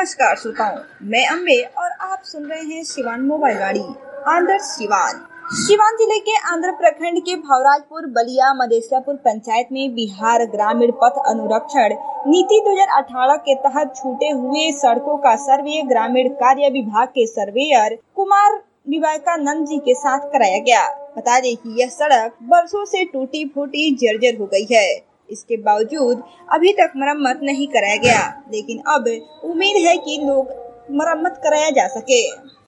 नमस्कार श्रोताओं, मैं अम्बे और आप सुन रहे हैं सिवान मोबाइल गाड़ी। आंध्र सिवान जिले के आंध्र प्रखंड के भवराजपुर बलिया मदेसियापुर पंचायत में बिहार ग्रामीण पथ अनुरक्षण नीति 2018 के तहत छूटे हुए सड़कों का सर्वे ग्रामीण कार्य विभाग के सर्वेयर कुमार विवेकानंद जी के साथ कराया गया। बता दें कि यह सड़क बरसों से टूटी फूटी जर्जर हो गई है। इसके बावजूद अभी तक मरम्मत नहीं कराया गया, लेकिन अब उम्मीद है कि लोग मरम्मत कराया जा सके।